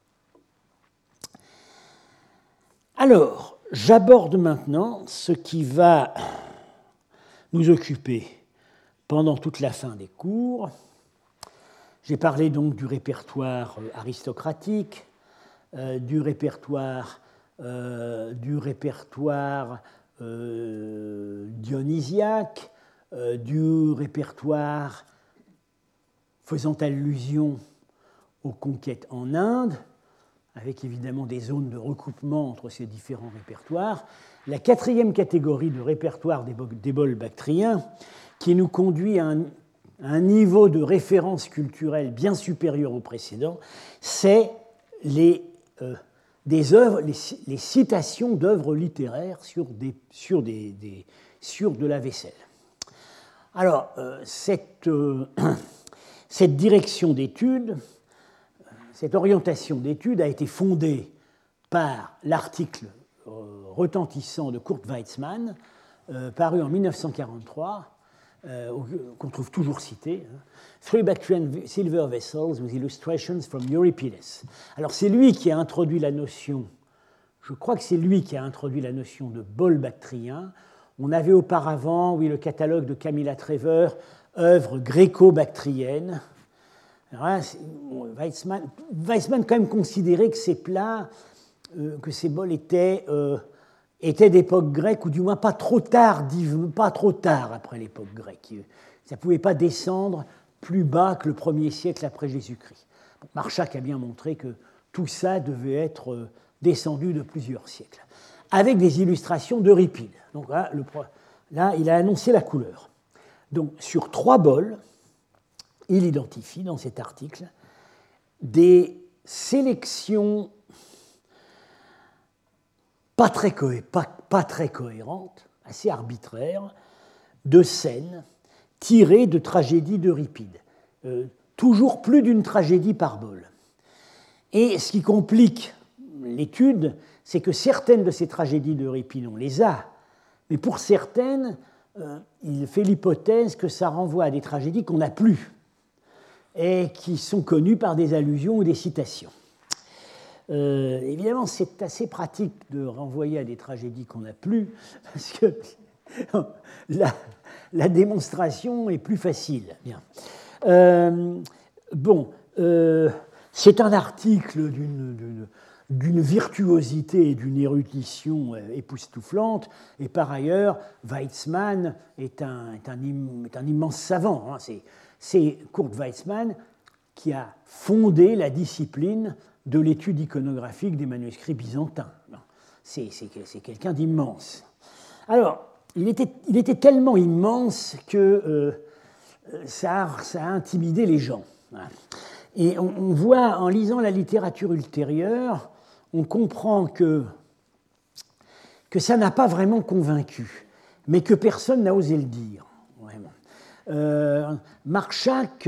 Alors, j'aborde maintenant ce qui va nous occuper pendant toute la fin des cours. J'ai parlé donc du répertoire aristocratique, du répertoire dionysiaque, du répertoire faisant allusion aux conquêtes en Inde, avec évidemment des zones de recoupement entre ces différents répertoires. La quatrième catégorie de répertoire des bols bactriens, qui nous conduit à un niveau de référence culturelle bien supérieur au précédent, c'est les citations d'œuvres littéraires sur de la vaisselle. Alors, cette direction d'études, cette orientation d'études a été fondée par l'article retentissant de Kurt Weitzmann, paru en 1943, qu'on trouve toujours cité, Three Bactrian Silver Vessels with Illustrations from Euripides. Alors c'est lui qui a introduit la notion, je crois que c'est lui qui a introduit la notion de bol bactrien. On avait auparavant, oui, le catalogue de Camilla Trevor, œuvres gréco-bactriennes. Là, Weitzmann quand même considérait que ces plats, que ces bols étaient d'époque grecque, ou du moins pas trop tard après l'époque grecque. Ça ne pouvait pas descendre plus bas que le 1er siècle après Jésus-Christ. Marchak a bien montré que tout ça devait être descendu de plusieurs siècles, avec des illustrations d'Euripide. Donc là, il a annoncé la couleur. Donc sur 3 bols, il identifie dans cet article des sélections pas très cohérentes, assez arbitraires, de scènes tirées de tragédies d'Euripide. Toujours plus d'une tragédie par bol. Et ce qui complique l'étude, c'est que certaines de ces tragédies d'Euripide, on les a, mais pour certaines, il fait l'hypothèse que ça renvoie à des tragédies qu'on n'a plus et qui sont connues par des allusions ou des citations. Évidemment, c'est assez pratique de renvoyer à des tragédies qu'on n'a plus, parce que la démonstration est plus facile. Bien. C'est un article d'une virtuosité et d'une érudition époustouflante, et par ailleurs, Weitzmann est un immense savant. Hein. C'est Kurt Weitzmann qui a fondé la discipline de l'étude iconographique des manuscrits byzantins. C'est quelqu'un d'immense. Alors, il était tellement immense que ça a intimidé les gens. Et on voit, en lisant la littérature ultérieure, on comprend que ça n'a pas vraiment convaincu, mais que personne n'a osé le dire. Vraiment. Marchak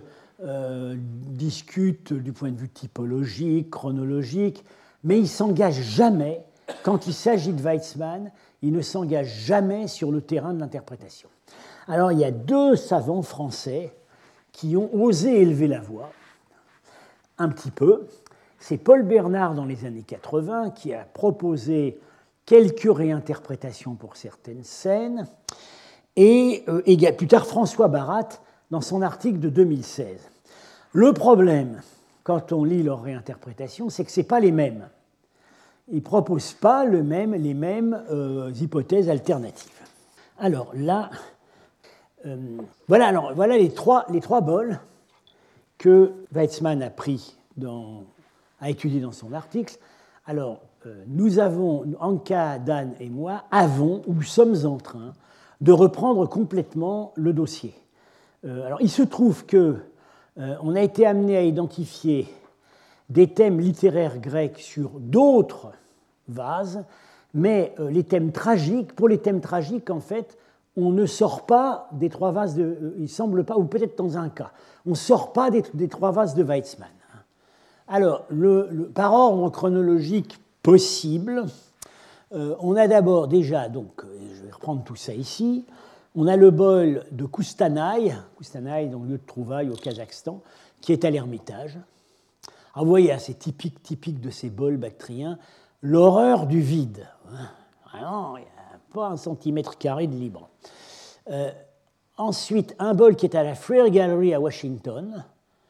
discute du point de vue typologique, chronologique, mais il ne s'engage jamais, quand il s'agit de Weitzmann, il ne s'engage jamais sur le terrain de l'interprétation. Alors il y a 2 savants français qui ont osé élever la voix, un petit peu. C'est Paul Bernard dans les années 80 qui a proposé quelques réinterprétations pour certaines scènes, et plus tard François Barat dans son article de 2016. Le problème, quand on lit leurs réinterprétations, c'est que ce n'est pas les mêmes. Ils ne proposent pas les mêmes hypothèses alternatives. Alors là, Voilà les trois bols que Weizmann a étudiés dans son article. Alors, nous avons, Anka, Dan et moi, ou sommes en train de reprendre complètement le dossier. Alors, il se trouve qu'on a été amené à identifier des thèmes littéraires grecs sur d'autres vases, mais pour les thèmes tragiques, en fait, on ne sort pas des trois vases il semble pas, ou peut-être dans un cas, on ne sort pas des trois vases de Weizmann. Alors, par ordre chronologique possible, on a d'abord déjà, donc je vais reprendre tout ça ici, on a le bol de Koustanaï, donc lieu de trouvailles au Kazakhstan, qui est à l'Ermitage. Alors vous voyez, c'est typique de ces bols bactriens, l'horreur du vide. Vraiment, il n'y a pas un centimètre carré de libre. Ensuite, un bol qui est à la Freer Gallery à Washington.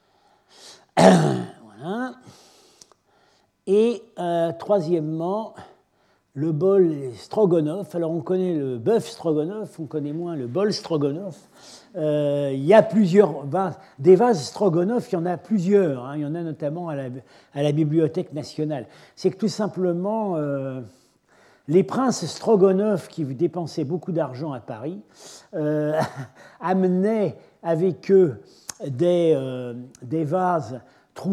Voilà. Et troisièmement, le bol Stroganov. Alors on connaît le bœuf Stroganov, on connaît moins le bol Stroganov. Il y a plusieurs vases. Des vases Stroganov, il y en a plusieurs. Hein. Il y en a notamment à la Bibliothèque nationale. C'est que tout simplement, les princes Stroganov, qui dépensaient beaucoup d'argent à Paris, amenaient avec eux des vases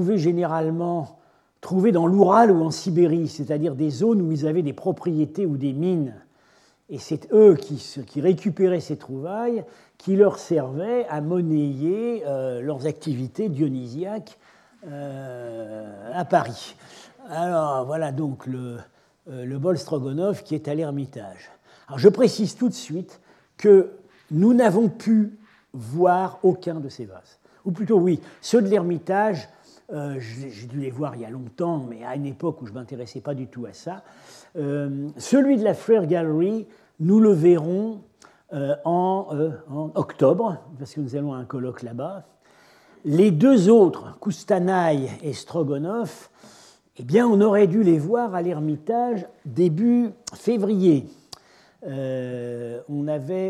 trouvés dans l'Oural ou en Sibérie, c'est-à-dire des zones où ils avaient des propriétés ou des mines. Et c'est eux qui récupéraient ces trouvailles, qui leur servaient à monnayer leurs activités dionysiaques à Paris. Alors voilà donc le bol Stroganov qui est à l'Ermitage. Alors je précise tout de suite que nous n'avons pu voir aucun de ces vases. Ou plutôt oui, ceux de l'Ermitage, j'ai dû les voir il y a longtemps, mais à une époque où je ne m'intéressais pas du tout à ça. Celui de la Freer Gallery, nous le verrons en octobre, parce que nous allons à un colloque là-bas. Les deux autres, Koustanaï et Stroganov, eh bien, on aurait dû les voir à l'Ermitage début février. On avait,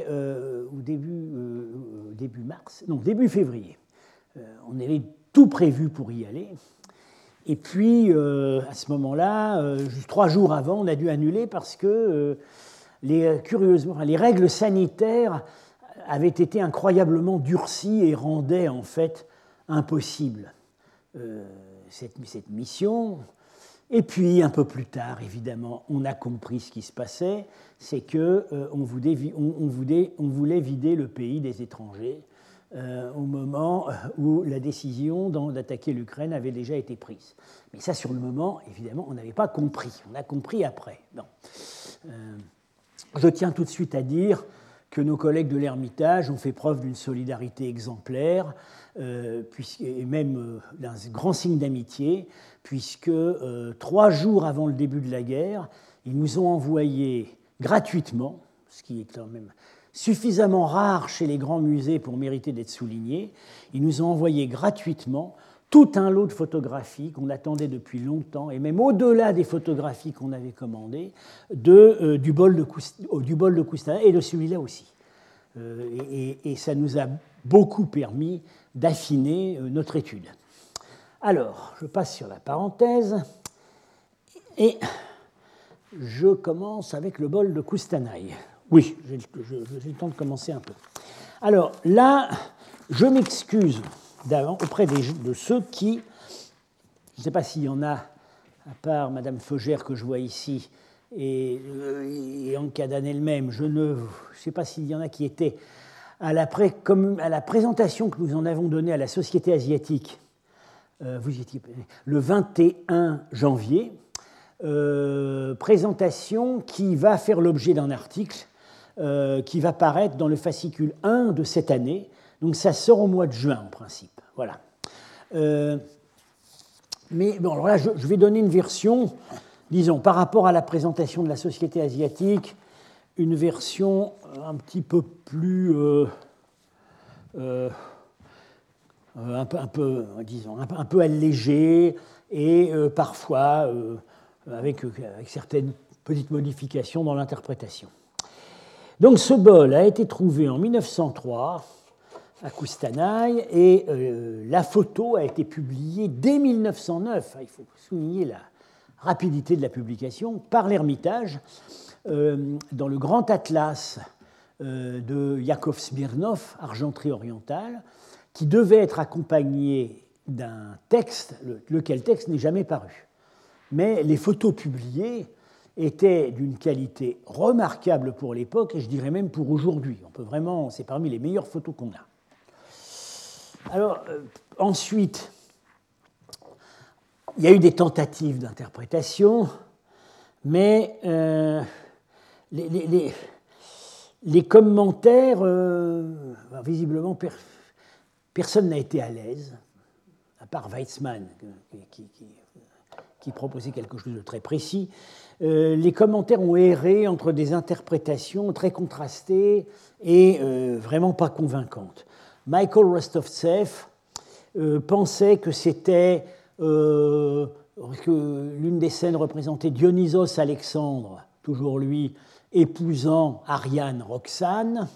début mars, non, début février. On avait tout prévu pour y aller. Et puis, à ce moment-là, juste 3 jours avant, on a dû annuler parce que, curieusement, les règles sanitaires avaient été incroyablement durcies et rendaient en fait impossible cette mission. Et puis, un peu plus tard, évidemment, on a compris ce qui se passait, c'est qu'on voulait vider le pays des étrangers au moment où la décision d'attaquer l'Ukraine avait déjà été prise. Mais ça, sur le moment, évidemment, on n'avait pas compris. On a compris après. Non. Je tiens tout de suite à dire que nos collègues de l'Ermitage ont fait preuve d'une solidarité exemplaire, et même d'un grand signe d'amitié, puisque 3 jours avant le début de la guerre, ils nous ont envoyé gratuitement, ce qui est quand même suffisamment rare chez les grands musées pour mériter d'être souligné, ils nous ont envoyé gratuitement tout un lot de photographies qu'on attendait depuis longtemps, et même au-delà des photographies qu'on avait commandées, du bol de Koustanaï et de celui-là aussi. Et ça nous a beaucoup permis d'affiner notre étude. Alors, je passe sur la parenthèse, et je commence avec le bol de Koustanaï. Oui, j'ai le temps de commencer un peu. Alors là, je m'excuse auprès de ceux qui, je ne sais pas s'il y en a, à part Madame Feugère que je vois ici, et Anka Dan elle-même, je ne sais pas s'il y en a qui étaient à la présentation que nous en avons donnée à la Société asiatique, vous y étiez, le 21 janvier, présentation qui va faire l'objet d'un article qui va paraître dans le fascicule 1 de cette année. Donc ça sort au mois de juin en principe. Voilà. Mais bon, alors là, je vais donner une version, disons, par rapport à la présentation de la Société asiatique, une version un petit peu plus, un peu allégée et parfois avec certaines petites modifications dans l'interprétation. Donc ce bol a été trouvé en 1903 à Koustanaï et la photo a été publiée dès 1909. Il faut souligner la rapidité de la publication par l'Ermitage dans le grand atlas de Yakov Smirnov, Argenterie orientale, qui devait être accompagné d'un texte, lequel texte n'est jamais paru. Mais les photos publiées étaient d'une qualité remarquable pour l'époque, et je dirais même pour aujourd'hui. On peut vraiment, c'est parmi les meilleures photos qu'on a. Alors, ensuite, il y a eu des tentatives d'interprétation, mais les commentaires, visiblement, personne n'a été à l'aise, à part Weizmann, qui proposait quelque chose de très précis. Les commentaires ont erré entre des interprétations très contrastées et vraiment pas convaincantes. Michael Rostovtsev pensait que c'était que l'une des scènes représentait Dionysos Alexandre, toujours lui, épousant Ariane Roxane,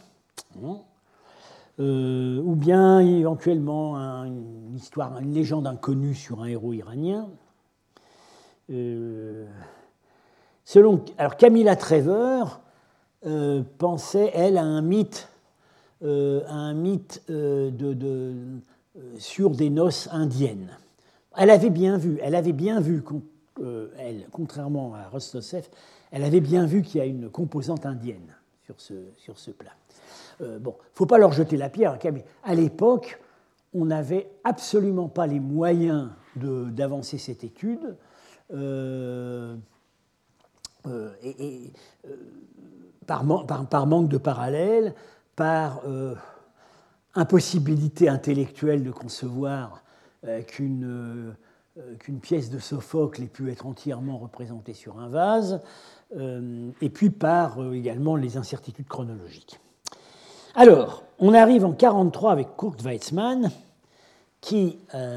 ou bien éventuellement une légende inconnue sur un héros iranien. Alors Camilla Trevor pensait, elle, à un mythe, sur des noces indiennes. Elle avait bien vu, contrairement à Rostovtsev, elle avait bien vu qu'il y a une composante indienne sur ce plat. Bon, il ne faut pas leur jeter la pierre. À l'époque, on n'avait absolument pas les moyens d'avancer cette étude. Par manque de parallèles, par impossibilité intellectuelle de concevoir qu'une pièce de Sophocle ait pu être entièrement représentée sur un vase, et puis par également les incertitudes chronologiques. Alors, on arrive en 1943 avec Kurt Weizmann, qui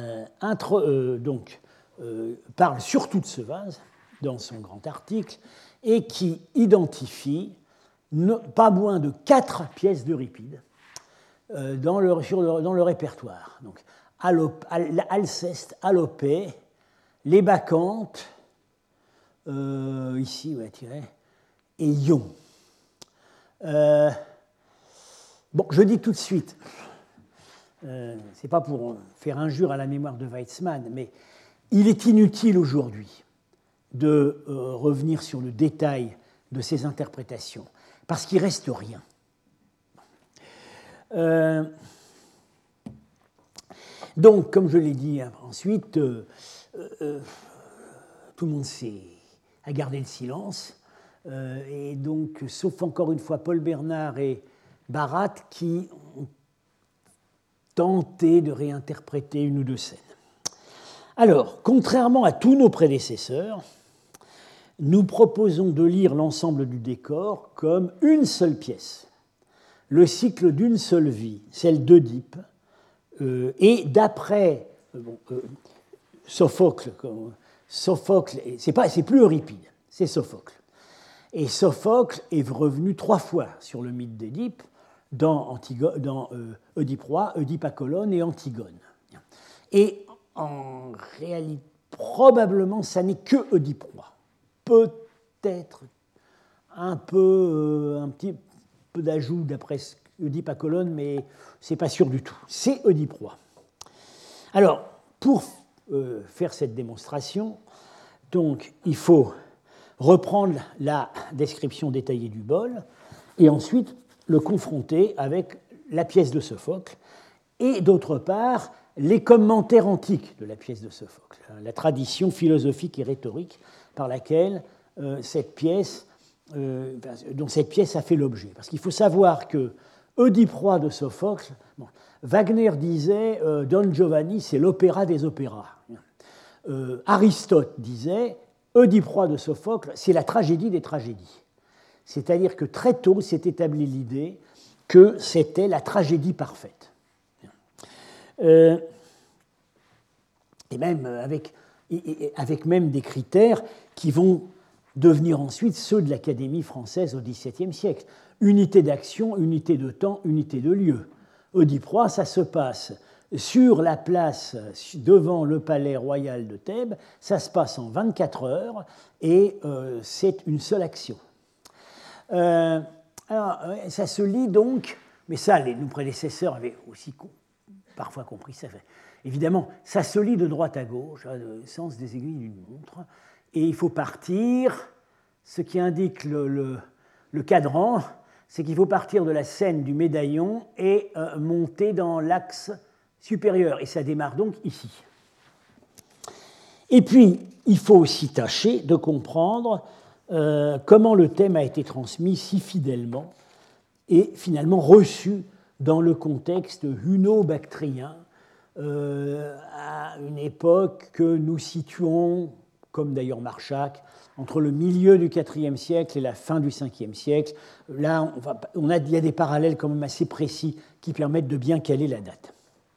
parle surtout de ce vase dans son grand article, et qui identifie pas moins de 4 pièces d'Euripide dans le répertoire. Donc, Alceste, Alopée, les Bacchantes, ici, et Ion. Bon, je dis tout de suite, ce n'est pas pour faire injure à la mémoire de Weizmann, mais il est inutile aujourd'hui de revenir sur le détail de ces interprétations, parce qu'il ne reste rien. Donc, comme je l'ai dit ensuite, tout le monde a gardé le silence, et donc, sauf encore une fois Paul Bernard et Barat qui ont tenté de réinterpréter une ou deux scènes. Alors, contrairement à tous nos prédécesseurs, nous proposons de lire l'ensemble du décor comme une seule pièce, le cycle d'une seule vie, celle d'Œdipe, et d'après Sophocle, c'est plus Euripide, c'est Sophocle. Et Sophocle est revenu 3 fois sur le mythe d'Œdipe, dans Oedipe roi, Oedipe à Colone et Antigone. Et en réalité, probablement, ça n'est que Oedipe roi. Peut-être un petit peu d'ajout d'après Oedipe à Colone, mais ce n'est pas sûr du tout. C'est Oedipe roi. Alors, pour faire cette démonstration, donc, il faut reprendre la description détaillée du bol et ensuite le confronter avec la pièce de Sophocle et, d'autre part, les commentaires antiques de la pièce de Sophocle, la tradition philosophique et rhétorique par laquelle dont cette pièce a fait l'objet. Parce qu'il faut savoir que Oedipe roi de Sophocle, Wagner disait Don Giovanni, c'est l'opéra des opéras. Aristote disait Oedipe roi de Sophocle, c'est la tragédie des tragédies. C'est-à-dire que très tôt s'est établie l'idée que c'était la tragédie parfaite. Et même avec même des critères qui vont devenir ensuite ceux de l'Académie française au XVIIe siècle. Unité d'action, unité de temps, unité de lieu. Oedipe-Roi, ça se passe sur la place devant le palais royal de Thèbes, ça se passe en 24 heures et c'est une seule action. Alors, ça se lit donc, mais ça, nos prédécesseurs avaient aussi parfois compris ça. Évidemment, ça se lit de droite à gauche, au sens des aiguilles d'une montre, et il faut partir, ce qui indique le cadran, c'est qu'il faut partir de la scène du médaillon et monter dans l'axe supérieur, et ça démarre donc ici. Et puis, il faut aussi tâcher de comprendre comment le thème a été transmis si fidèlement et finalement reçu dans le contexte huno-bactrien, à une époque que nous situons, comme d'ailleurs Marchak, entre le milieu du IVe siècle et la fin du Ve siècle. Là, il y a des parallèles quand même assez précis qui permettent de bien caler la date.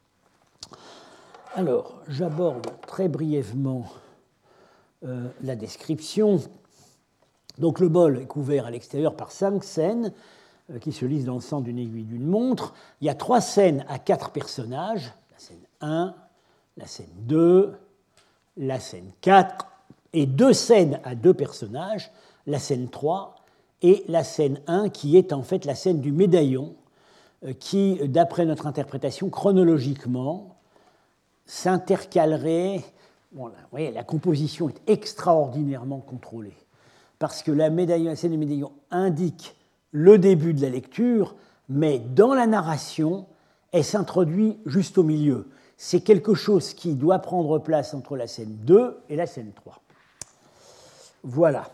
Alors, j'aborde très brièvement la description. Donc, le bol est couvert à l'extérieur par 5 scènes qui se lisent dans le sens d'une aiguille d'une montre. Il y a 3 scènes à 4 personnages. La scène 1, la scène 2, la scène 4, et 2 scènes à 2 personnages, la scène 3 et la scène 1, qui est en fait la scène du médaillon, qui, d'après notre interprétation, chronologiquement, s'intercalerait. Bon, là, vous voyez, la composition est extraordinairement contrôlée, parce que la scène du médaillon indique le début de la lecture, mais dans la narration, elle s'introduit juste au milieu. C'est quelque chose qui doit prendre place entre la scène 2 et la scène 3. Voilà.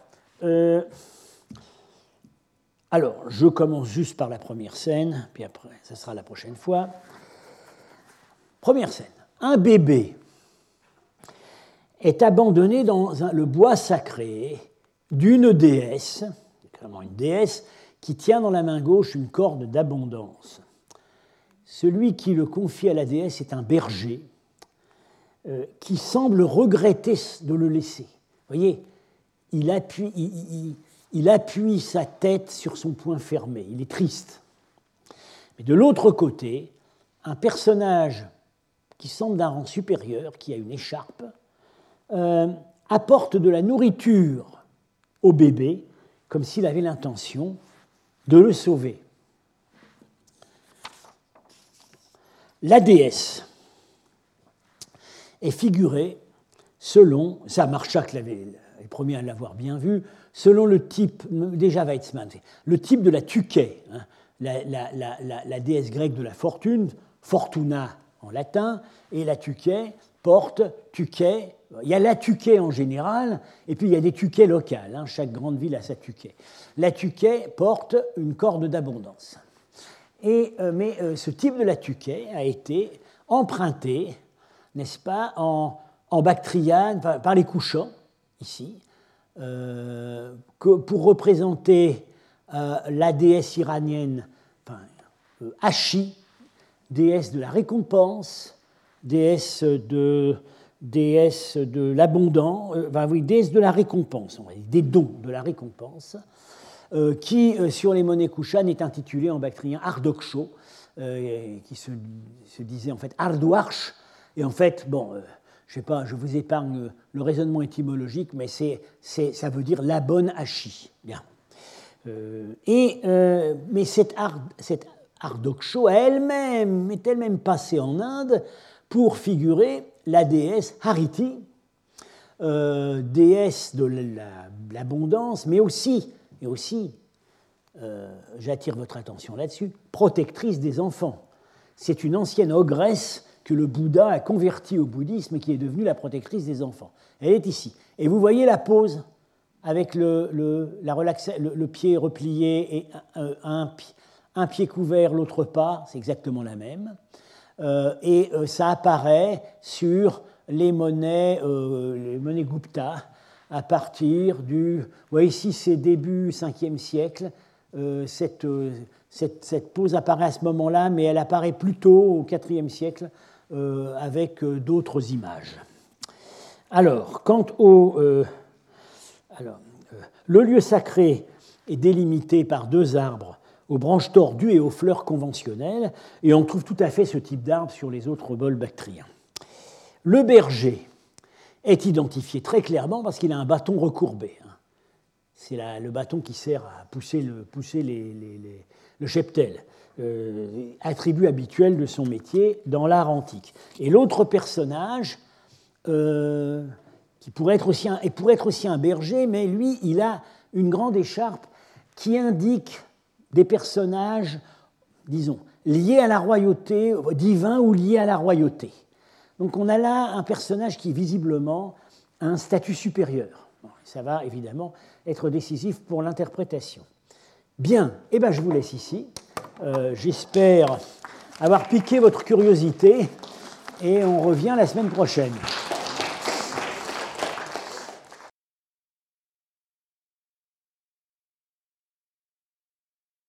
Alors, je commence juste par la première scène, puis après, ça sera la prochaine fois. Première scène. Un bébé est abandonné dans le bois sacré d'une déesse, clairement une déesse, qui tient dans la main gauche une corde d'abondance. Celui qui le confie à la déesse est un berger qui semble regretter de le laisser. Vous voyez, il appuie sa tête sur son poing fermé, il est triste. Mais de l'autre côté, un personnage qui semble d'un rang supérieur, qui a une écharpe, apporte de la nourriture au bébé, comme s'il avait l'intention de le sauver. La déesse est figurée selon, ça Marchak est le premier à l'avoir bien vu, selon le type, déjà Weizmann, le type de la Tuké, hein, la déesse grecque de la fortune, Fortuna en latin, et la Tuké porte Tuké. Il y a la Tuké en général, et puis il y a des Tuké locales, hein, chaque grande ville a sa Tuké. La Tuké porte une corde d'abondance. Mais ce type de la Tuké a été emprunté, n'est-ce pas, en bactriane, par les Couchants, ici, pour représenter la déesse iranienne, Hachi, déesse de la récompense, déesse de l'abondant, déesse de la récompense, on va dire, des dons de la récompense, qui, sur les monnaies Kushan, est intitulé en bactrien Ardoksho, qui se disait en fait Ardouarch, et en fait, je sais pas, je vous épargne le raisonnement étymologique, mais ça veut dire la bonne Hachi. Bien. Mais cette Ardoksho elle-même est elle-même passée en Inde pour figurer la déesse Hariti, déesse de l'abondance, mais aussi, j'attire votre attention là-dessus, protectrice des enfants. C'est une ancienne ogresse que le Bouddha a convertie au bouddhisme et qui est devenue la protectrice des enfants. Elle est ici. Et vous voyez la pose avec le pied replié et un pied couvert, l'autre pas, c'est exactement la même. Et ça apparaît sur les monnaies Gupta à partir du... Vous voyez ici, c'est début 5e siècle. Cette pose apparaît à ce moment-là, mais elle apparaît plutôt au 4e siècle avec d'autres images. Alors, quant au... Le lieu sacré est délimité par 2 arbres aux branches tordues et aux fleurs conventionnelles, et on trouve tout à fait ce type d'arbre sur les autres bols bactriens. Le berger est identifié très clairement parce qu'il a un bâton recourbé. C'est le bâton qui sert à pousser le cheptel, attribut habituel de son métier dans l'art antique. Et l'autre personnage, qui pourrait être aussi un berger, mais lui, il a une grande écharpe qui indique des personnages, disons, liés à la royauté, divins ou liés à la royauté. Donc on a là un personnage qui visiblement a un statut supérieur. Ça va évidemment être décisif pour l'interprétation. Bien, eh ben je vous laisse ici. J'espère avoir piqué votre curiosité et on revient la semaine prochaine.